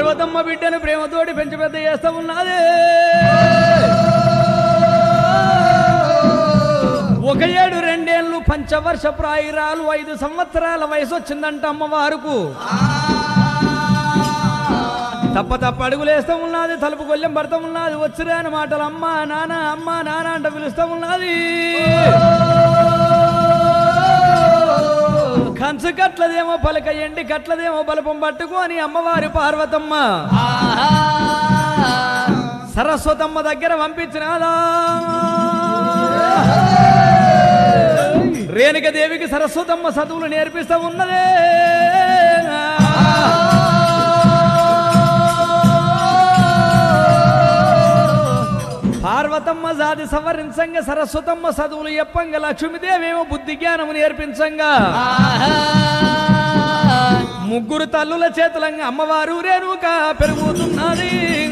పార్వతమ్మ బిడ్డను ప్రేమతోటి పెంచి పెద్ద చేస్తా ఉన్నది. ఒక 7 ఏళ్ళు పంచవర్ష ప్రాయురాలు 5 సంవత్సరాల వయసు వచ్చిందంట అమ్మవారుకు. తప్ప అడుగులేస్తూ ఉన్నది, తలుపు గొల్లెం పడతా ఉన్నది. వచ్చిరాని మాటలు అమ్మా నాన్న అంట పిలుస్తూ ఉన్నది. కంచు కట్లదేమో పలక, ఎండి కట్లదేమో బలపం పట్టుకొని అమ్మవారి పార్వతమ్మ సరస్వతమ్మ దగ్గర పంపించినాదా. రేణుకదేవికి సరస్వతమ్మ చదువులు నేర్పిస్తూ ఉన్నదే. పార్వతమ్మ జాతి సవరించంగా సరస్వతమ్మ చదువులు చెప్పంగా లక్ష్మీదేవేమో బుద్ధి జ్ఞానము నేర్పించంగా ముగ్గురు తల్లుల చేతులంగా అమ్మవారు రేణుక పెరుగుతున్నది.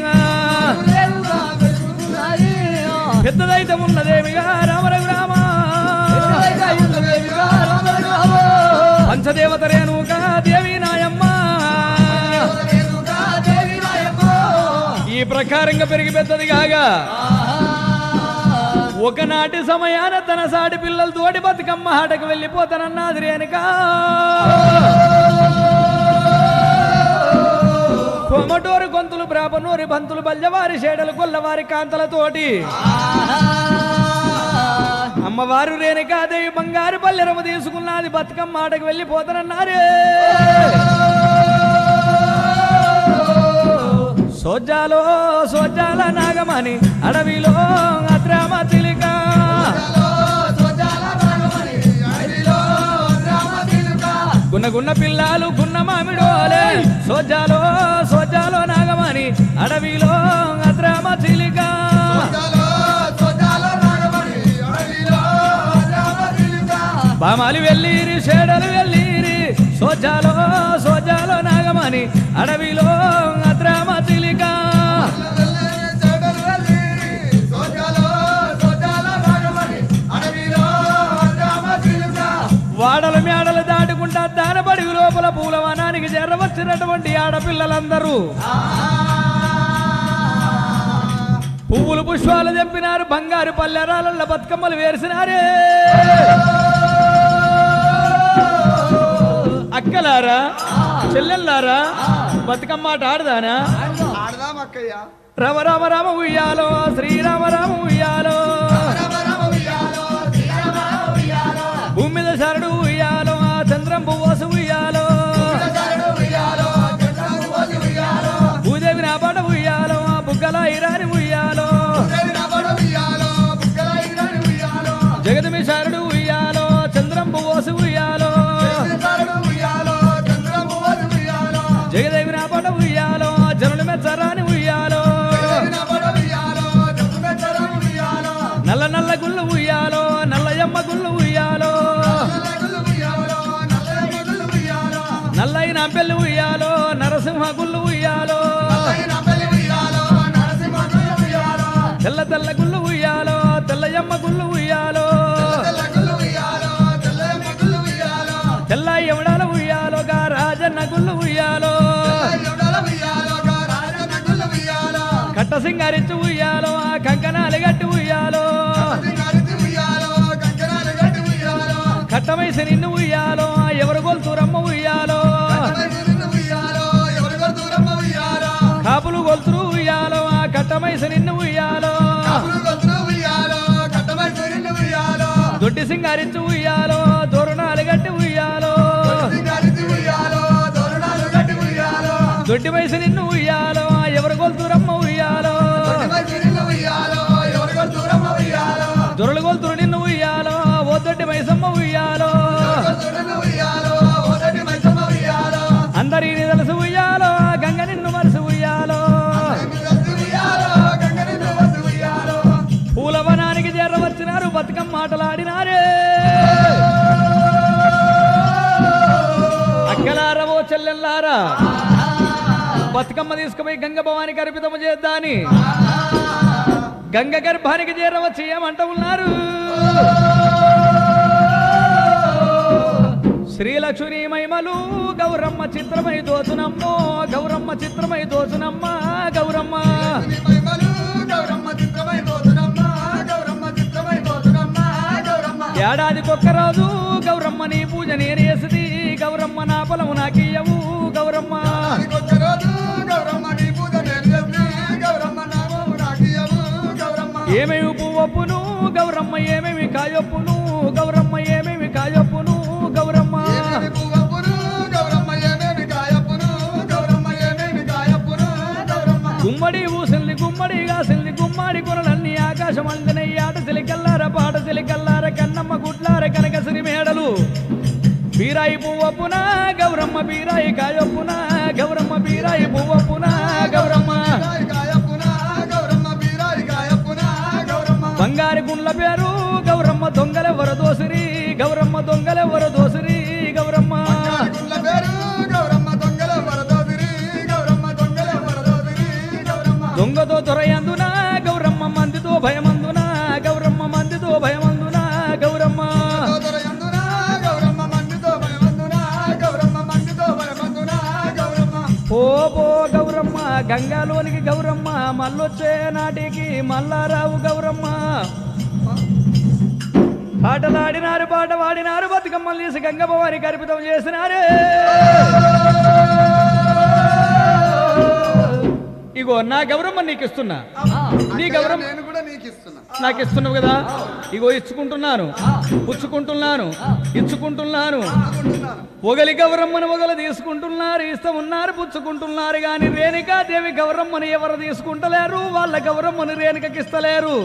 పెద్దదైతే ఉన్నదేవిగా రామ పంచదేవత రేణుక దేవి నాయమ్మ ఈ ప్రకారంగా పెరిగి పెద్దది కాగా ఒకనాటి సమయాన తన సాటి పిల్లలతోటి బతుకమ్మ ఆటకు వెళ్ళిపోతానన్నది రేణుక. కొమటోరు గొంతులు బ్రాపనూరి బంతులు బల్యవారి షేడలు కొల్లవారి కాంతలతోటి అమ్మవారు రేణుకాదేవి బంగారు పల్లెరము తీసుకున్నది. బతుకమ్మ ఆటకు వెళ్ళిపోతానన్నారే. సోజాల నాగమణి అడవిలో అద్రామ చిలిక గున్నగున్న పిల్లలు గున్న మామిడోలే. సోజాలో నాగమణి అడవిలో అద్రామ చిలిక బామాలి వెళ్ళిరి షేడలు వెళ్ళిరి. సోజాలో నాగమణి అడవిలో అద్రామ చిలిక వాడల మేడలు దాటుకుంటా దానబడి లోపల పూలవనానికి చేరవచ్చినటువంటి ఆడపిల్లలందరూ పువ్వులు పుష్పాలు తెంపినారు. బంగారు పల్లెరాళ్ళ బతుకమ్మలు వేసినారే. అక్కలారా చెల్లెల్లారా బతుకమ్మ ఆట ఆడదానా? రామ రామ రామ ఉయ్యాలో శ్రీరామ రామ ఉయ్యాలో భూమి మీద శరణు ఉయ్యాలో చంద్రం పువ్వసు ఉయ్యాలో భూదేవి నా పాట ఉయ్యాలో బుగ్గల ఇరాని ఉయ్యాలో జగదమి శరణు ఉయ్యాలో చంద్రం పువ్వసు ఉయ్యాలో జగదేవి నా పాట ఉయ్యాలో జనుల మెచ్చరాని ఉయ్యాలో నల్ల నల్ల గుళ్ళు ఉయ్యాలో నల్లయమ్మ గుళ్ళు ఉయ్యాలో నల్లైన పెళ్ళి ఉయ్యాలో నరసింహ గుళ్ళు ఉయ్యాలో తెల్ల తెల్ల గుళ్ళు ఉయ్యాలో తెల్లయమ్మ గుళ్ళు ఉయ్యాలో తెల్ల ఎవడాల ఉయ్యాలో గా రాజన్న గుళ్ళు ఉయ్యాలో కట్ట సింగారిచ్చి ఉయ్యాలో ఆ కంకణాలు గట్టి ఉయ్యాలో కట్టమైసి నిన్ను ఉయ్యాలో ఎవరు గొల్తురమ్మ ఉయ్యాలో కాపులు గొల్తురు ఉయ్యాలో ఆ కట్టమైసి నిన్ను ఉయ్యాలో దొడ్డి సింగారిచ్చి ఉయ్యాలో తోరణాలు గట్టి ఉయ్యాలో దొడ్డి వయసు నిన్ను ఉయ్యాలో ఎవరు గొల్తురమ్మ ఉయ్యాలో దొరలు గొల్తురు నిన్ను ఉయ్యాలో ఓ దొడ్డి మైసమ్మ ఉయ్యాలో అందరిని తెలుసు ఉయ్యాలో గంగ నిన్ను మనసు ఉయ్యాలో పూలవనానికి చేరవచ్చినారు బతుకమ్మ ఆటలాడినారే. అక్కలారా ఓ చెల్లెల్లారా బతుకమ్మ తీసుకుపోయి గంగ భవానికి అర్పితము చేద్దాని గంగ గర్భానికి చేరవచ్చి ఏమంట ఉన్నారు. శ్రీలక్ష్మి మహిమలు గౌరమ్మ చిత్రమై దోచునమ్మో గౌరమ్మ చిత్రమై దోచునమ్మ గౌరమ్మ ఏడాదికొక్క రోజు గౌరమ్మ నీ పూజ నేనేసిది గౌరమ్మ నా పొలము నాకియ్యవు గౌరమ్మ ఏమేమి పువ్వొప్పును గౌరమ్మ ఏమేమి కాయొప్పును గౌరమ్మ ఏమేమి కాయొప్పును గౌరమ్మ గుమ్మడి ఊసింది గుమ్మడి కాసింది గుమ్మడి కొనలన్నీ ఆకాశం అందినయ్యి ఆట సిలికల్లార పాట సిలికల్లార కన్నమ్మ గుడ్లార కనకసిరి మేడలు బీరాయి పువ్వొప్పున గౌరమ్మ బీరాయి కాయొప్పున గౌరమ్మ బీరాయి పువ్వొప్పున గౌరమ్మ బంగారు గుండ్ల పేరు గౌరమ్మ దొంగలెవర దోసిరి గౌరమ్మ దొంగలెవర దోసిరి గౌరమ్మ దొంగతో దొరయందున గౌరమ్మ మందితో భయమందున గౌరమ్మ మందితో భయమందున గౌరమ్మ ఓ గౌరమ్మ గంగాలోనికి గౌరమ్మ మళ్ళొచ్చే నాటికి మల్లారావు గౌరమ్మ పాటలాడినారు పాట వాడినారు బతుకమ్మలు తీసి గంగమ్మవారికి అర్పితం చేసినారే ఇగో నా గౌరమ్మ నీకు ఇస్తున్నా నీ గౌరమ్మ నాకు ఇస్తున్నావు కదా ఇగో ఇచ్చుకుంటున్నాను పుచ్చుకుంటున్నాను ఇచ్చుకుంటున్నాను ఒగలి గౌరమ్మను ఒగలు తీసుకుంటున్నారు ఇస్తమున్నారు పుచ్చుకుంటున్నారు గాని రేణుకాదేవి గౌరమ్మను ఎవరు తీసుకుంటలేరు వాళ్ళ గౌరమ్మను రేణుకకి ఇస్తలేరు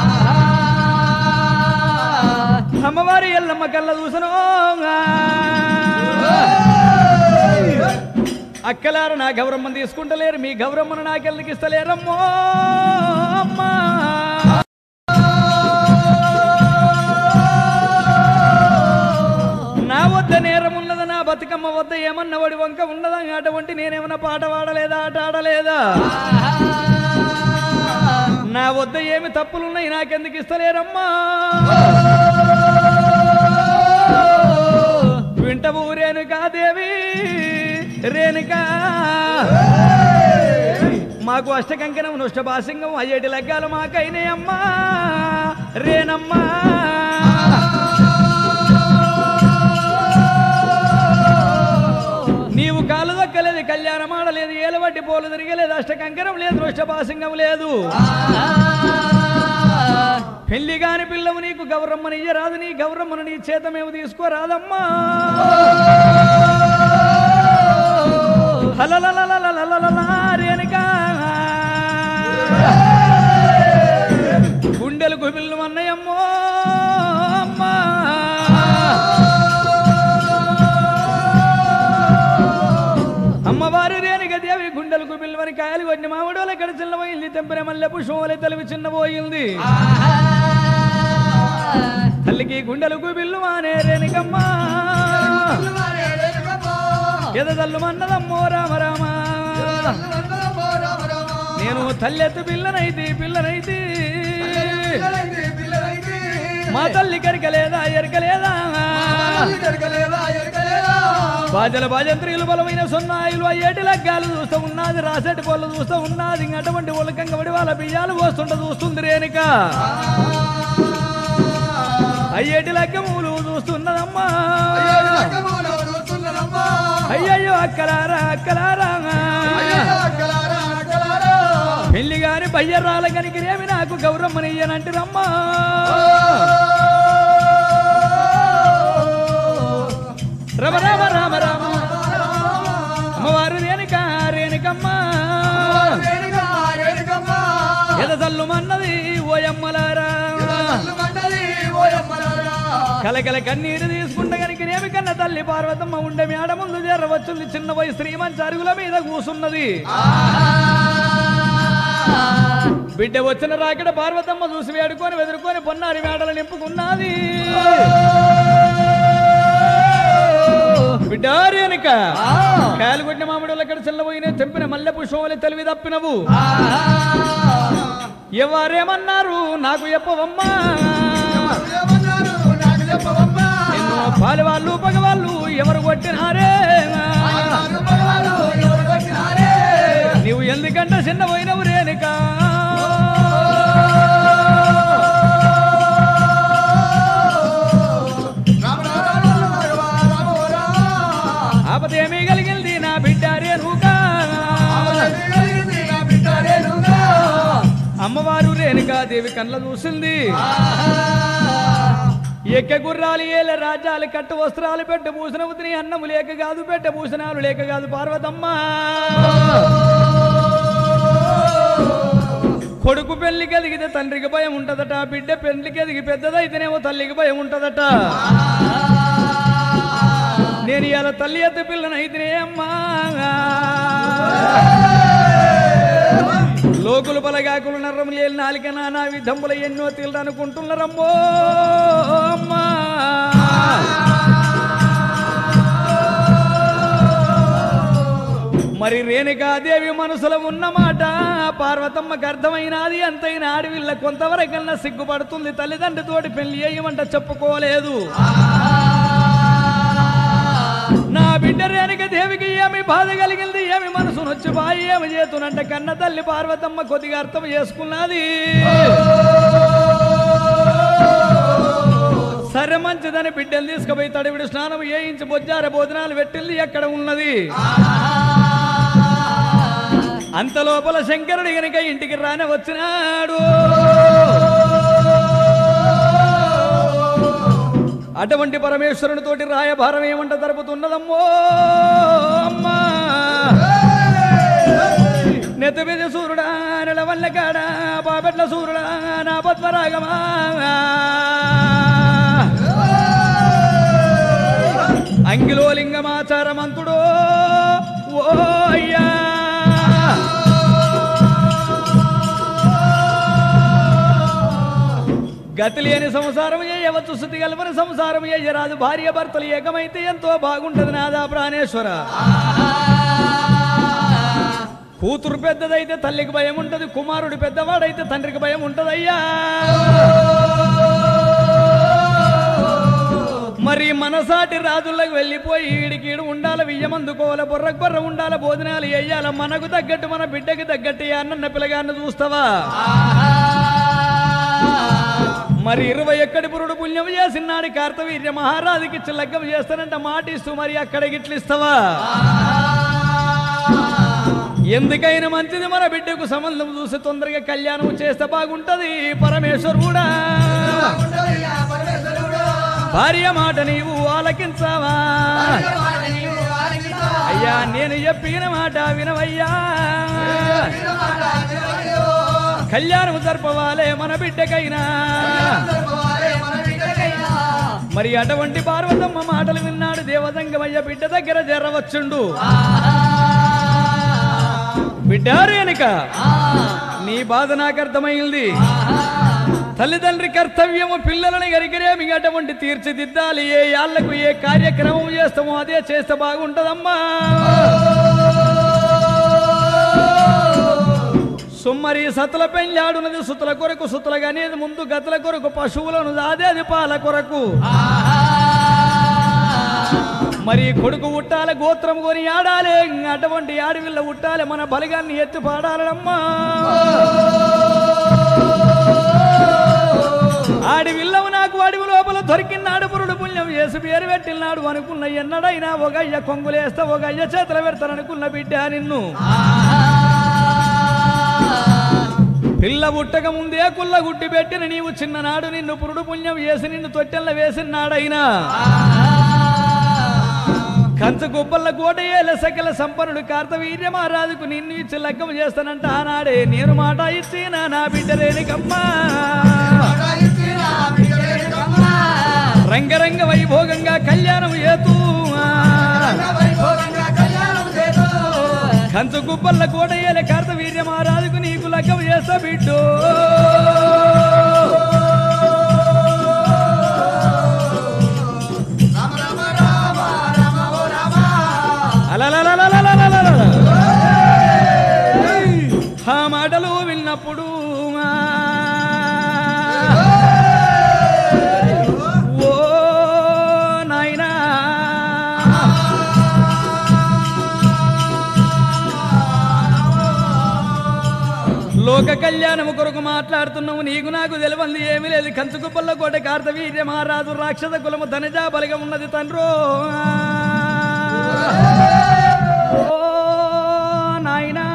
అమ్మవారి ఎల్లమ్మ కళ్ళ చూసను అక్కలారు నా గౌరమ్మను తీసుకుంటలేరు మీ గౌరమ్మను నాకెళ్ళకి ఇస్తలేరమ్మో అమ్మా నా వద్ద నేరం ఉన్నదా నా బతుకమ్మ వద్ద ఏమన్నా వాడి వంక ఉన్నదా అటువంటి నేనేమన్నా పాట వాడలేదా ఆట ఆడలేదా నా వద్ద ఏమి తప్పులున్నాయి నాకెందుకు ఇస్తలేరమ్మా వింటవు రేణుకాదేవి రేణుకా మాకు అష్టకంకణం నృష్టభాసింగం అయ్యేటి లగ్గాలు మాకైనే అమ్మా రేనమ్మా నీవు కాలు దక్కలేదు కళ్యాణం ఆడలేదు ఏలవడ్డి పోలు తిరగలేదు అష్టకంకణం లేదు నృష్టభాసింగం లేదు పెళ్లి కాని పిల్లవు నీకు గౌరమ్మని ఇయ్యరాదు నీ గౌరమ్మను నీ చేతమేమి తీసుకోరాదమ్మా రేణుకా గుండెలు గుబిల్లు అన్నయమ్మో అమ్మా అమ్మవారు రేణుకాదేవి గుండెలు గుబిల్లువని కాయలు కొట్టిన మామిడోల ఎక్కడ చిన్నపోయింది తెంపిన మల్లె పుష్పంలే తెలివి చిన్నపోయింది తల్లికి గుండెలు గుబిల్లు మానే రేణుకమ్మ ఎదదల్లు మన్నదమ్మో రామ రామ నేను తల్లెత్తు పిల్లనైతి మా తల్లి కరికలేదా ఎరకలేదా బాజల బాజంత్రీలు బలమైన సున్నాయిలు అయ్యేటి లగ్గాలు చూస్తూ ఉన్నది రాసేటి పొల్లు చూస్తూ ఉన్నది అటువంటి ఒలకంగబడి వాళ్ళ బియ్యాలు పోస్తుంటే చూస్తుంది రేణుక అయ్యేటి లగ్గములు చూస్తున్నదమ్మా అయ్యయ్యో అక్కలారా అక్కలారా పెళ్లి గాని బయ్యర్రాల కనికిరేమి నాకు గౌరమ్మనియ్యనంటురమ్మా రమ రామ రామ రామ అమ్మవారు రేణుకమ్మ ఎదసల్లు మన్నది ఓయమ్మలారా కలకల కన్నీరు తీసుకుంటే కనికిరేమి కన్న తల్లి పార్వతమ్మ ఉండే మేడ ముందు చేరవచ్చుంది చిన్న వయసు శ్రీమంచి అరుగుల మీద కూసున్నది బిడ్డ వచ్చిన రాకడ పార్వతమ్మ చూసి వేడుకొని వెదురుకొని పొన్నారి మేడలు నింపుకున్నది బిడ్డ రేణుక కాయలు కొట్టిన మామిడోళ్ళు ఎక్కడ చెల్లబోయిన తెంపిన మల్లె పుష్పములు తెలివి తప్పినవు ఎవరేమన్నారు నాకు చెప్పవమ్మా నిన్ను పాలవాళ్ళు పగవాళ్ళు ఎవరు కొట్టినారే నీవు ఎందుకంటే చిన్న పోయినవు రేణుకా ఆపదేమీ కలిగింది నా బిడ్డ రేణుకా అమ్మవారు రేణుకాదేవి కళ్ళ చూసింది ఎక్క గుర్రాలు ఏళ్ళ రాజ్యాలు కట్టు వస్త్రాలు పెట్ట భూషణవతిని అన్నము లేక కాదు పెట్ట భూషణాలు లేక కాదు పార్వతమ్మ కొడుకు పెళ్లికి ఎదిగితే తండ్రికి భయం ఉంటదట బిడ్డ పెళ్లికి ఎదిగి పెద్దదైతేనేమో తల్లికి భయం ఉంటదట నేను ఇలా తల్లి ఎత్త పిల్లనైతేనే అమ్మా లోకులు బలగాకులు నర్రములు ఏళ్ళు నాలిక నానా విధంబుల ఎన్నో తీళ్ళు అనుకుంటున్నారమ్మో అమ్మా మరి రేణుకాదేవి మనసులో ఉన్నమాట పార్వతమ్మకు అర్థమైనది అంతైనా ఆడవిల్ల కొంతవరకన్నా సిగ్గుపడుతుంది తల్లిదండ్రితోటి పెళ్లి చేయమంట చెప్పుకోలేదు నా బిడ్డ రేణుకాదేవికి ఏమి బాధ కలిగింది ఏమి మనసు నొచ్చి బాయి ఏమి చేతునంటే కన్న తల్లి పార్వతమ్మ కొద్దిగా అర్థం చేసుకున్నది సరే మంచిదని బిడ్డను తీసుకుపోయి తడివిడి స్నానం చేయించి బొజ్జార భోజనాలు పెట్టింది ఎక్కడ ఉన్నది అంత లోపల శంకరుడు గనుక ఇంటికి రానే వచ్చినాడు అటువంటి పరమేశ్వరుని తోటి రాయభారం ఏమంట జరుపుతున్నదమ్మో అమ్మా నెత్తిమీద సూర్యుడా నెలవల్ల కాడ బాబెట్ల సూర్యుడా నా పద్మరాగమా అంగిలో లింగమాచారమంతుడో ఓ అయ్యా గతి లేని సంసారం చేయవచ్చు శుద్ధి కల్పన సంసారం చేయరాదు భార్య భర్తలు ఏకమైతే ఎంతో బాగుంటది నాదా ప్రాణేశ్వర కూతురు పెద్దదైతే తల్లికి భయం ఉంటది కుమారుడు పెద్దవాడైతే తండ్రికి భయం ఉంటదయ్యా మరి మనసాటి రాజులకు వెళ్ళిపోయి ఈడికీడు ఉండాల వియ్యమందుకోవాల బొర్రకు బొర్ర ఉండాల భోజనాలు వేయాల మనకు తగ్గట్టు మన బిడ్డకి తగ్గట్టు అన్న పిల్లగాన్ని చూస్తావా మరి 21 పురుడు పుణ్యం చేసినాడు కార్తవీర్య మహారాజుకి లగ్గం చేస్తానంట మాటిస్తూ మరి అక్కడ గిట్లిస్తావా ఎందుకైనా మంచిది మన బిడ్డకు సంబంధం చూసి తొందరగా కళ్యాణం చేస్తే బాగుంటది పరమేశ్వరుడా భార్య మాట నీవు ఆలకించావా అయ్యా నేను చెప్పిన మాట వినవయ్యా కళ్యాణం జరపవాలే మన బిడ్డకైనా మరి అటువంటి పార్వతమ్మ మాటలు విన్నాడు దేవదంగమయ్య బిడ్డ దగ్గర జరవచ్చుండు బిడ్డ రేణుక నీ బాధ నాకు అర్థమైంది తల్లిదండ్రి కర్తవ్యము పిల్లలని గరికరేమి అటువంటి తీర్చిదిద్దాలి ఏ యాళ్లకు ఏ కార్యక్రమం చేస్తామో అదే చేస్తే బాగుంటదమ్మా సుమ్మరి సతుల పెళ్ళాడున్నది సుతుల కొరకు సుతులగానేది ముందు గతుల కొరకు పశువులను దాదేది పాల కొరకు మరి కొడుకు ఉట్టాలి గోత్రం కొని ఆడాలి అటువంటి ఆడవిల్ల ఉట్టాలి మన బలిగాన్ని ఎత్తి పాడాలమ్మా ఆడివిల్లవు నాకు అడవి లోపల దొరికినాడు పురుడు పుణ్యం చేసి పేరు పెట్టినాడు అనుకున్న ఎన్నడైనా ఒక అయ్య కొంగులేస్తా ఒక అయ్య చేతులు పెడతాననుకున్న బిడ్డ నిన్ను పిల్ల పుట్టక ముందే కుల్ల గుడ్డి పెట్టిన నీవు చిన్ననాడు నిన్ను పురుడు పుణ్యం వేసి నిన్ను తొట్టెల్ల వేసినాడైనా కంచు గుబ్బల్ల కోట ఏల సకల సంపన్నుడు కార్తవీర్య మహారాజుకు నిన్ను ఇచ్చి లగ్గం చేస్తానంట ఆనాడే నేను మాట ఇచ్చిన నా బిడ్డ రేణుకమ్మా రంగరంగ వైభోగంగా కళ్యాణం చేతూ కంచు గుబ్బల్ల కోట ఏల కార్తవీర్య మహారాజుకు నీకు లగ్గం చేస్తా బిడ్డో ఆ మాటలు విన్నప్పుడు ఓ లోక కళ్యాణము కొరకు మాట్లాడుతున్నావు. నీకు నాకు తెలియంది ఏమీ లేదు. కంచుకుప్పల్ల కోట కార్తవీర్య మహారాజు రాక్షస కులము ధనజా బలిగా ఉన్నది తండ్రో. ఓ నాయనా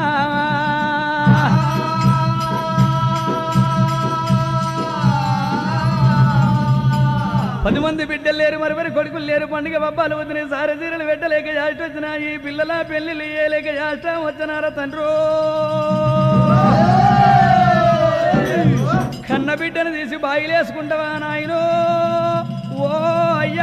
10 మంది బిడ్డలు లేరు, మరి కొడుకులు లేరు. పండుగ పబ్బాలు వద్దునే సారి చీరలు పెట్టలేక జాస్ట్ వచ్చినా ఈ పిల్లల పెళ్లిళ్ళు ఇయ్యలేక జాస్టం వచ్చినారా తండ్రో. కన్న బిడ్డను తీసి బాయిలేసుకుంటావా నాయనో. ఓ అయ్యా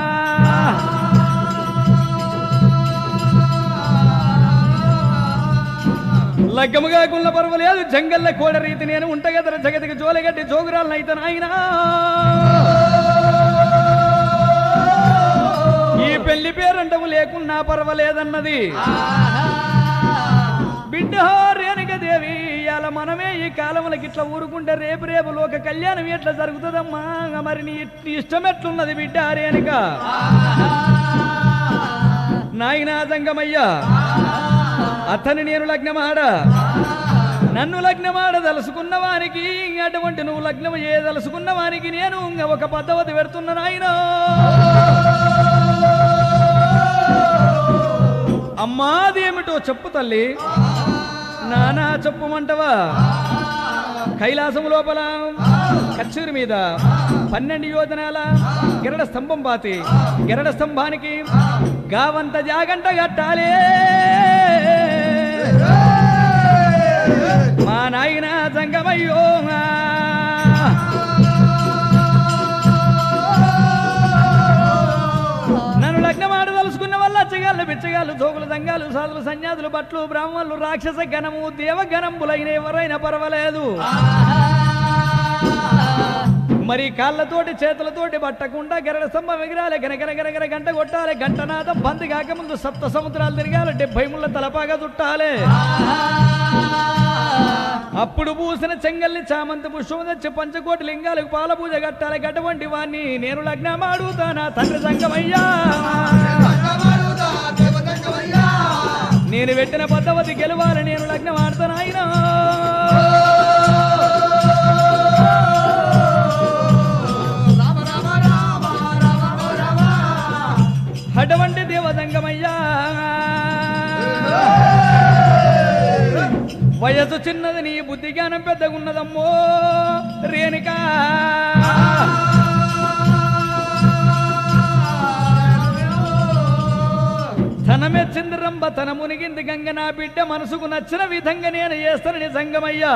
లగ్గము కాకుండా పర్వాలేదు. జంగల్ల కోడ రీతి నేను ఉంటగదర జగతికి జోలగడ్డి జోగురాలను అయితే నాయనా. ఈ పెళ్లి పేరంటము లేకున్నా పర్వాలేదన్నది బిడ్డ రేణుక దేవి. ఇవాళ మనమే ఈ కాలములకి ఇట్లా ఊరుకుంటే రేపు రేపు లోక కళ్యాణం ఎట్లా జరుగుతుందమ్మా. మరి నీ ఇష్టం ఎట్లున్నది బిడ్డ రేణుక. నాయనా జంగమయ్యా అతని నేను లగ్నమాడ, నన్ను లగ్నమాడ దలుసుకున్న వానికి అటువంటి నువ్వు లగ్నం ఏ దలుసుకున్న వానికి నేను ఒక పద్ధతి పెడుతున్నా నాయన. అమ్మాది ఏమిటో చెప్పు తల్లి. నానా చెప్పుమంటవా. కైలాసం లోపల కచ్చూరి మీద 12 యోజనాల గరడ స్తంభం పాతి, గరడ స్తంభానికి గావంత జాగంట కట్టాలే. మా నాయన జంగమయ్యో నన్ను లగ్నమాడదలుచుకున్న వల్ల అచ్చగాళ్ళు బిచ్చగాళ్ళు జోగులు దంగాలు సాధులు సన్యాసులు బట్లు బ్రాహ్మణులు రాక్షస గణము దేవగణంబులైన ఎవరైనా పర్వాలేదు. మరి కాళ్ళతోటి చేతులతోటి పట్టకుండా గరడ స్తంభం ఎగిరాలి. గనగన గనగన గంట కొట్టాలి. గంటనాథం బంది కాకముందు 7 సముద్రాలు తిరగాలి. 70 ముళ్ళ తలపాగా చుట్టాలి. అప్పుడు పూసిన చెంగల్ని చామంతి పుష్పం తెచ్చి పంచకోటి లింగాలకు పాల పూజ కట్టాలి. గటువంటి వాణ్ణి నేను లగ్నమాడుతానా తండ్రి జంగమయ్యా. నేను పెట్టిన పద్ధతి గెలవాలి. నేను లగ్నం ఆడతాను ఆయన. అటువంటి దేవదంగమయ్యా. వయసు చిన్నది నీ బుద్ధి జ్ఞానం పెద్దగున్నదమ్మో రేణుకా. తనమెచ్చింది రంభ తన మునిగింది గంగ. నా బిడ్డ మనసుకు నచ్చిన విధంగా నేను చేస్తానని సంగమయ్యా.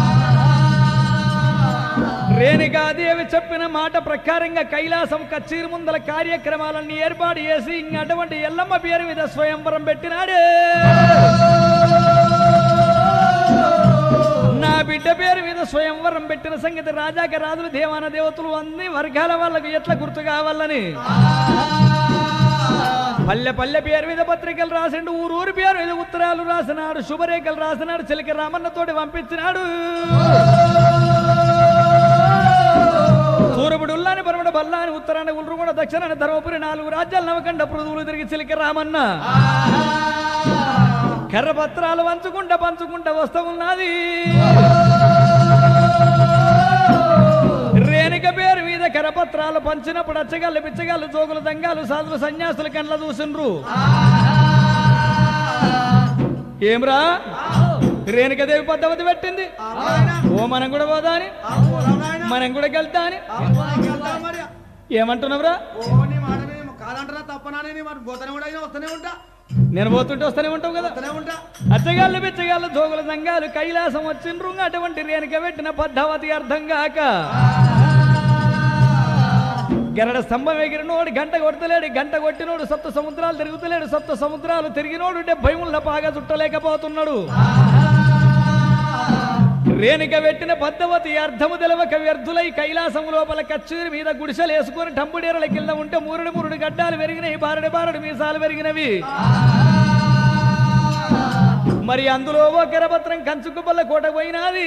రేణుకాదేవి చెప్పిన మాట ప్రకారంగా కైలాసం కచ్చీరు ముందల కార్యక్రమాలన్నీ ఏర్పాటు చేసి అటువంటి ఎల్లమ్మ పేరు మీద స్వయంవరం పెట్టినాడే. నా బిడ్డ పేరు మీద స్వయంవరం పెట్టిన సంగతి రాజాక రాజులు దేవాన దేవతలు అన్ని వర్గాల వాళ్ళకు ఎట్లా గుర్తు కావాలని పల్లె పల్లె పేరు మీద పత్రికలు రాసిండు. ఊరూరి పేరు మీద ఉత్తరాలు రాసినాడు. శుభరేఖలు రాసినాడు. చిలిక రామన్నతోటి పంపించినాడు. సూరపుడుల్లాని పరమడ బల్లాని ఉత్తరాన్ని ఉల్రుగొండ దక్షిణాన్ని ధర్మపురి 4 రాజ్యాలు నవకండ పృథువులు తిరిగి చిలిక రామన్న కర్రపత్రాలు పంచుకుంటా వస్తూ ఉన్నది. రేణుక పేరు మీద కరపత్రాలు పంచినప్పుడు అచ్చగాళ్ళు పిచ్చగాళ్ళు జోగులు దంగాలు సాధులు సన్యాసులు కండ్ల చూసిండ్రు. ఏమ్రా రేణుకదేవి పద్ధతి పెట్టింది. ఓ మనం కూడా పోదా అని, మనం కూడా వెళ్తా అని ఏమంటున్నావురా. నేను పోతుంటే వస్తూనే ఉంటావు కదా. అచ్చగాళ్ళు బిచ్చగాళ్ళు జోగుల దంగాలు కైలాసం వచ్చిండ్రు. అటువంటి రేణుక పెట్టిన పద్ధతి అర్థం కాక గరడ స్తంభం ఎగిరినోడు గంట కొడతలేడు. గంట కొట్టినోడు 7 సముద్రాలు తిరుగుతలేడు. 7 సముద్రాలు తిరిగినోడు 70 ముళ్ళ పాగా చుట్టలేకపోతున్నాడు. రేణుక పెట్టిన పద్ధతి అర్థము తెలవక వ్యర్థులై కైలాసం లోపల కచ్చూరి మీద గుడిసెలు వేసుకొని టంబుడేరల కింద ఉంటే మూరుడు గడ్డాలు పెరిగినవి. బారడు మీసాలు పెరిగినవి. మరి అందులో ఓ కరపత్రం కంచుకుపల్ల కోట పోయినది.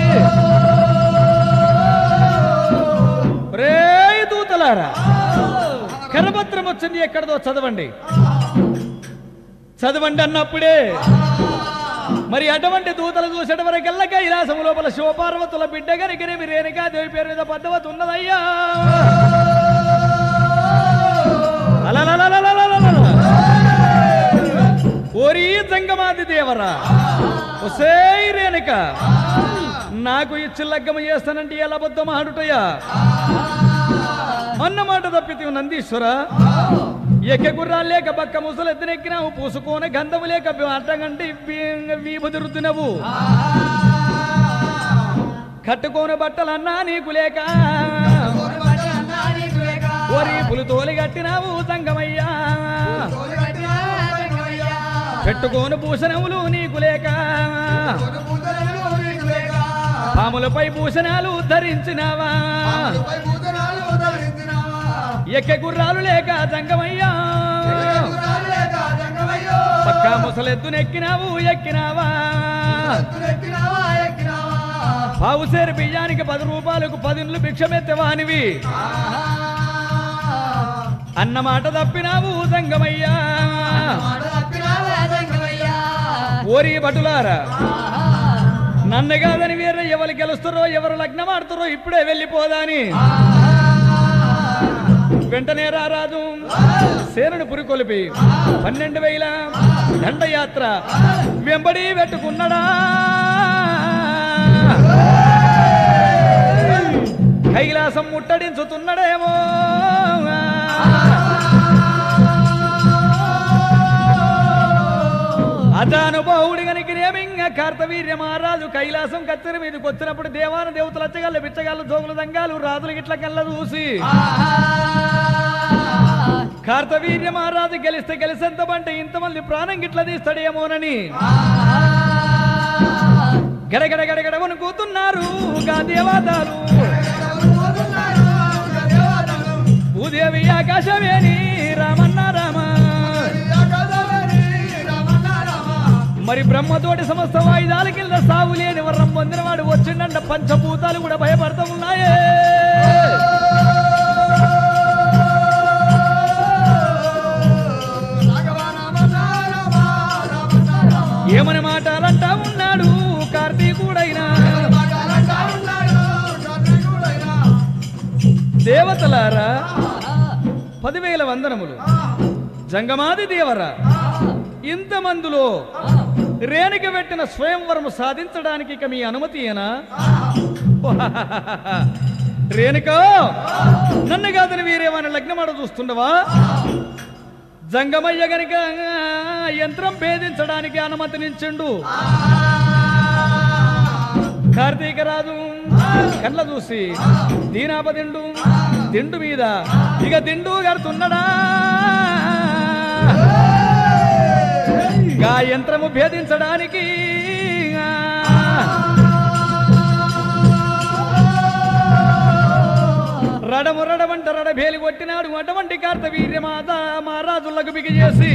రే దూతలారా కరపత్రం వచ్చింది ఎక్కడదో చదవండి అన్నప్పుడే మరి అటువంటి దూతలు చూసేట వరకెల్లా కైలాసం లోపల శివపార్వతుల బిడ్డ గరికరేమి రేణుకాదేవి పేరు మీద పద్దవతి ఉన్నదయ్యా. ఓరి జంగమాది దేవరా ఒసే రేణుక నాకు ఇచ్చి లగ్గమ చేస్తానంటే ఎలా బద్దం ఆడుటయ్యా అన్నమాట తప్పితే నందీశ్వర. ఎక్క గుర్రాలు లేక బక్క ముసలు ఎత్తునెక్కినావు, పూసుకోని గంధము లేక అట్టగంటే వీభుది రుద్దినవు, కట్టుకోని బట్టలన్నా నీకు లేక ఓరి పులితోలి కట్టినావు సంగమయ్యా, పెట్టుకోని భూషణములు నీకు లేక పాములపై భూషణాలు ధరించినావా, ఎక్కే గుర్రాలు లేక జంగమయ్యా, పక్కా ముసలెద్దునెక్కినావు ఎక్కినావా, పావుసేరు బియ్యానికి 10 రూపాయలకు 10 ఇండ్లు భిక్షమెత్తవానివి, అన్నమాట తప్పినావు జంగమయ్యా. ఓరి భటులారా నన్ను కాదని వేరే ఎవరు గెలుస్తారో ఎవరు లగ్నం ఆడుతారో ఇప్పుడే వెళ్ళిపోదాని వెంటనే రారాజు సేనుడు పురికొలిపి 12,000 దండయాత్ర వెంబడి పెట్టుకున్నాడా, కైలాసం ముట్టడించుతున్నాడేమో. అదానుభావుడి గనికినేమింగ కార్తవీర్య మహారాజు కైలాసం కత్తెర మీదకి వచ్చినప్పుడు దేవాన దేవతలు అచ్చగాళ్ళు బిచ్చగాళ్ళు జోగులు దంగాలు రాజులు గిట్ల కళ్ళ చూసి కార్తవీర్య మహారాజు గెలిస్తే గెలిసేంత బంటే ఇంతమంది ప్రాణం గిట్ల తీస్తాడేమోనని గడగడ గడగడ వణుకుతున్నారు గా దేవతలు. భూదేవి ఆకాశవేణి రామన్న రామ, మరి బ్రహ్మతోటి సమస్త వాయిదాల కింద సాగు లేని వర్ణం పొందినవాడు వచ్చిండంట, పంచభూతాలు కూడా భయపడతా ఉన్నాయే. ఏమని మాటలంటా ఉన్నాడు కార్తీకుడైనా, దేవతలారా 10,000 వందనములు, జంగమాది దేవరా ఇంతమందిలో రేణుక పెట్టిన స్వయంవరము సాధించడానికి ఇక మీ అనుమతి ఏనా? రేణుక నన్ను కాదని వీరేమని లగ్నమాడ చూస్తుండవా? జంగమయ్య గనుక యంత్రం భేదించడానికి అనుమతినిచ్చిండు. కార్తీక రాజు కళ్ళ చూసి దీనాపదిండు దిండు మీద ఇక దిండు కడుతున్నాడా, గా యంత్రము భేదించడానికి రడము రడమంట రడభేలి కొట్టినాడు. అటువంటి కార్తవీర్య మహారాజులకు బిగి చేసి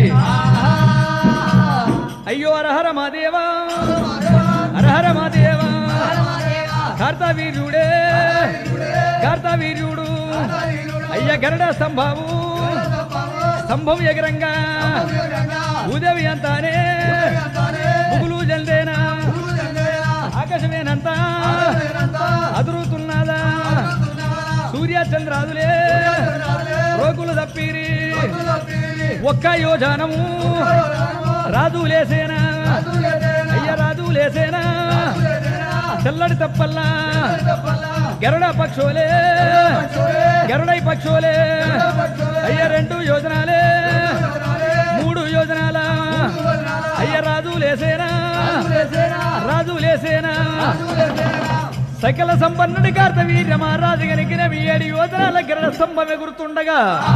అయ్యో అరహర మాదేవా అరహర మాదేవా, కార్తవీర్యుడే కార్తవీర్యుడు అయ్య గరుడ స్తంభము స్తంభం ఎగరంగా భూదేవి అంతానే పుగులు జల్దేనా ఆకాశమేనంతా అదురుతున్నదా, సూర్య చంద్రాదులే రోగులు తప్పిరి ఒక్క యోజనము రాజులేసేనా అయ్య రాజులేసేనా, తెల్లడి తప్పల్లా గరుడ పక్షోలే గరుడై పక్షోలే అయ్య 2 యోజనాలే 3 యోజనాల అయ్య రాజులేసేనా రాజులేసేనా. సకల సంపన్నుడి కార్తవీర్య మహారాజు గనికిన 7 యోజనాల గరుడ స్తంభం ఎగురుతుండగా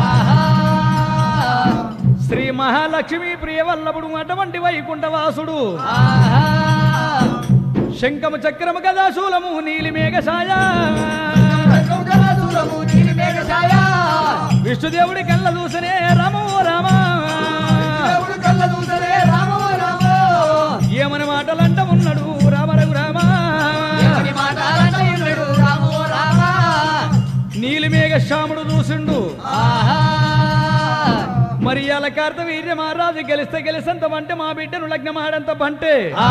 శ్రీ మహాలక్ష్మి ప్రియవల్లభుడు అటువంటి వైకుంఠవాసుడు శంఖము చక్రము గదా శూలము నీలి మేఘఛాయ, విష్ణుదేవుడి కళ్ళ చూసనే రామో రామ, ఏమని మాటలంట ఉన్నాడు రామ రఘురామ, నీలి మేఘ శ్యాముడు చూసిండు. మరి మరి అలా కార్తవీర్య మహారాజు గెలిస్తే గెలిసంత బంటే మా బిడ్డను లగ్నమాడంత బంటే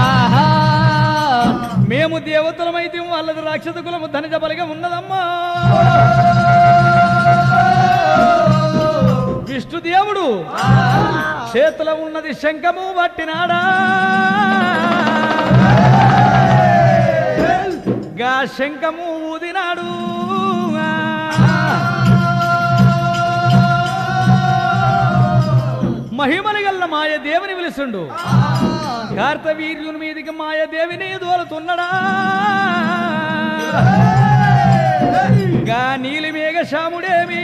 మేము దేవతలమైతే వాళ్ళది రాక్షస కులము ధనిజ బలిగా ఉన్నదమ్మా విష్ణుదేవుడు చేతిలో ఉన్నది శంఖము పట్టినాడా గా శంఖము ఊదినాడు మహిమలి గల్ల మాయదేవిని పిలుచుండు కార్తవీర్యుని మీదికి మాయదేవిని దోలుతున్నాడా గా నీలి మేఘ శ్యాముడేమి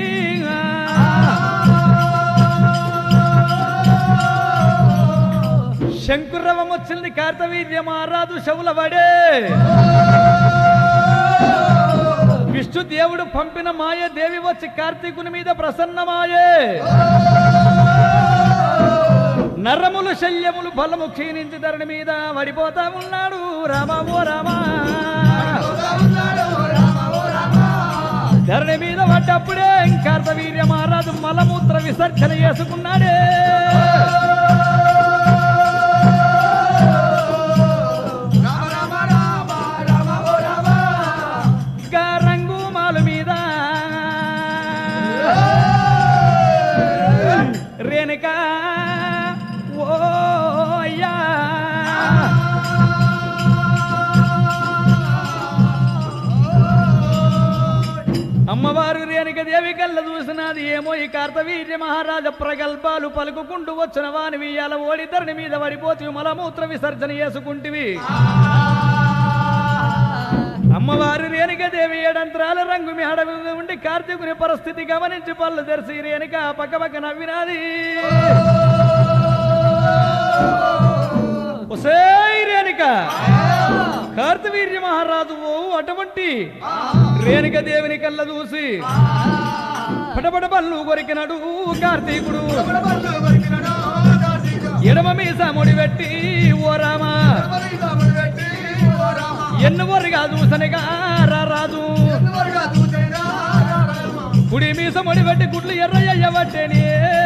శంకురవం వచ్చింది కార్తవీర్య మహారాజు శవులవడే విష్ణుదేవుడు పంపిన మాయదేవి వచ్చి కార్తీకుని మీద ప్రసన్నమాయే నరములు శల్యములు బలము క్షీణించి ధరణి మీద పడిపోతా ఉన్నాడు రామో రామా ధరణి మీద పడ్డప్పుడే కార్తవీర్య మహారాజు మలమూత్ర విసర్జన చేసుకున్నాడే రేణుకా ఓ అయ్యా అమ్మవారు రేణుకదేవి కళ్ళ చూసినది ఏమో ఈ కార్తవీర్య మహారాజ ప్రగల్భాలు పలుకుకుంటూ వచ్చిన వాని వియ్యాల ఓడి ధరణి మీద పడిపోతు మలమూత్ర విసర్జన చేసుకుంటివి అమ్మవారు రేణుకదేవి ఏడంత్రాల రంగు మీ అడవి ఉండి కార్తీకుని పరిస్థితి గమనించి పళ్ళు తెరిచి రేణుక పక్క పక్క నవ్వినాది రేణుక కార్తవీర్య మహారాజు అటువంటి రేణుకదేవిని కళ్ళ చూసి పటపట పళ్ళు కొరికినాడు కార్తీకుడు ఎడమ మీస ముడి పెట్టి ఓ రామా ఎన్నువరుగా చూసనిగా రారాజు కుడి మీస ముడి పెట్టి గుడ్లు ఎర్రయ్యబట్టేని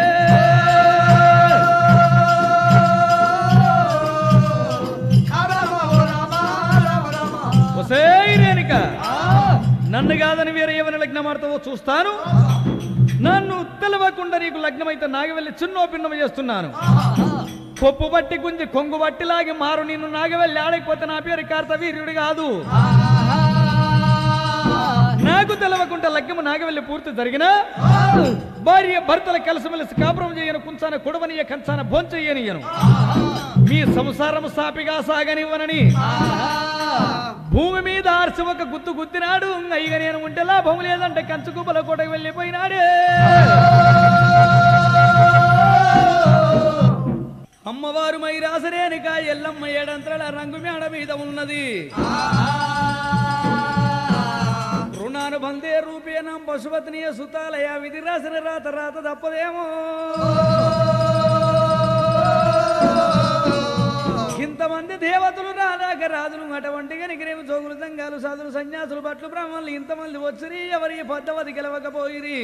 రేణుక నన్ను కాదని వేరే ఏమైనా లగ్నం ఆడతావో చూస్తాను నన్ను తెలవకుండా నీకు లగ్నమైతే నాగవెల్లి చిన్నో భిన్నమ చేస్తున్నాను కొప్పు బట్టి గుంజి కొంగు బట్టిలాగి మారు నిన్ను నాగవెల్లి ఆడకపోతే నా పేరు కార్తవీర్యుడు కాదు నాకు తెలవకుండా లగ్నము నాగవెల్లి పూర్తి జరిగినా భార్య భర్తల కలిసిమెలిసి కాపురం చేయను కుంచాన కొడవనియ కంచాన భోంచెయ్యనియను మీ సంసారము సాపిగా సాగనివ్వనని భూమి మీద ఆర్చి ఒక గుత్తు గుద్దినాడు అయ్యగా నేను ఉంటే లాభం లేదంటే కంచుకుబ్బల కోటకు వెళ్ళిపోయినాడే అమ్మవారు మైరాసరేనిక ఎల్లమ్మ ఏడంత్రల రంగు మేడ మీద ఉన్నది రుణానుబంధే రూపేణం పశుపత్నియ సుతాలయ విధి రాసిన రాత రాత తప్పదేమో ఇంతమంది దేవతలు రాదాక రాజులు అటువంటి గనికిరేమి జోగులు దంగాలు సాధులు సన్యాసులు బట్లు బ్రాహ్మణులు ఇంతమంది వచ్చి ఎవరి పద్ధతి గెలవకపోయిరి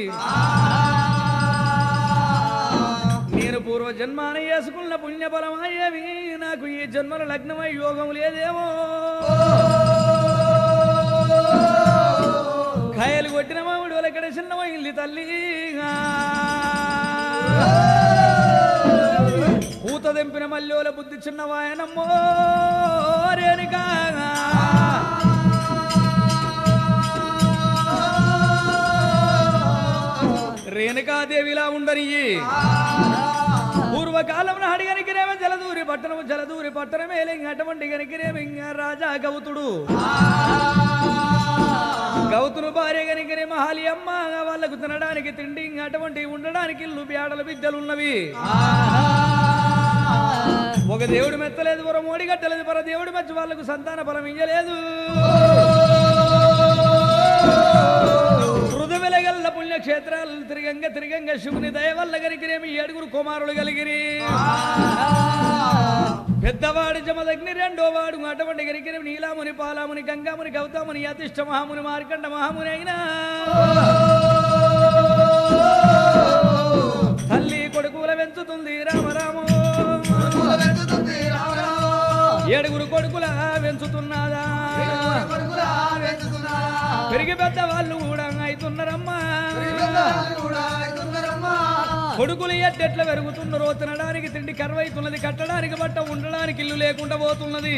నేను పూర్వ జన్మాన వేసుకున్న పుణ్యఫలమయ్యేవి నాకు ఈ జన్మల లగ్నమై యోగం లేదేమో కాయలు కొట్టిన మామిడి వాళ్ళక్కడ చిన్నమైంది తల్లి పూత తెంపిన మల్లోల బుద్ధి చిన్నవాయనమ్మో రేణుకా రేణుకాదేవిలా ఉండని పూర్వకాలం నాడి గనికిరేమ జలదూరి పట్టణమేలే అటువంటి గనికిరేమి రాజా గౌతుడు గౌతును భార్య గనికిరే మహాలి అమ్మ వాళ్ళకు తినడానికి తిండి అటువంటి ఉండడానికి ఇల్లు బ్యాడల విద్యలున్నవి ఒక దేవుడు మెత్తలేదు పర మోడి కట్టలేదు పర దేవుడు మెచ్చి వాళ్ళకు సంతాన ఫలం ఇయ్యలేదు హృదయగల్ల పుణ్యక్షేత్రాలు తిరిగంగా శివుని దయ వల్ల గనికిరేమి 7 కుమారులు కలిగిరి పెద్దవాడు జమదగ్ని రెండోవాడు అటువంటి గనికిరేమి నీలాముని పాలాముని గంగాముని గౌతముని అతిష్ట మహాముని మార్కండ మహాముని అయినా తల్లి కొడుకు పెంచుతుంది రామరాము ఏడుగురు కొడుకుల పెంచుతున్నదా పెరిగి పెద్ద వాళ్ళు కూడా అవుతున్నారమ్మా కొడుకులు ఎట్టెట్లా పెరుగుతున్నారో తినడానికి తిండి కరువైతున్నది కట్టడానికి బట్ట ఉండడానికి ఇల్లు లేకుండా పోతున్నది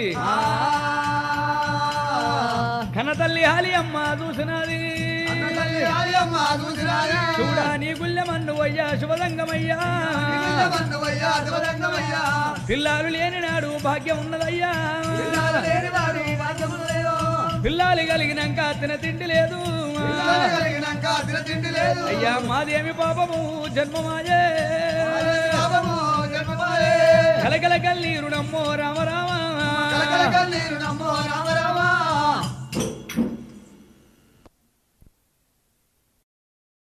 కనతల్లి హాలి అమ్మ చూసినది చూడా నీ గుళ్ళెమన్ను అయ్యా శుభదంగమయ్యా పిల్లాలు లేని నాడు భాగ్యం ఉన్నదయ్యా పిల్లాలు కలిగినాక తిండి లేదు అయ్యా మాదేమి పాపము జన్మమాయే కలకల కల్లీరు నమ్మో రామ రామ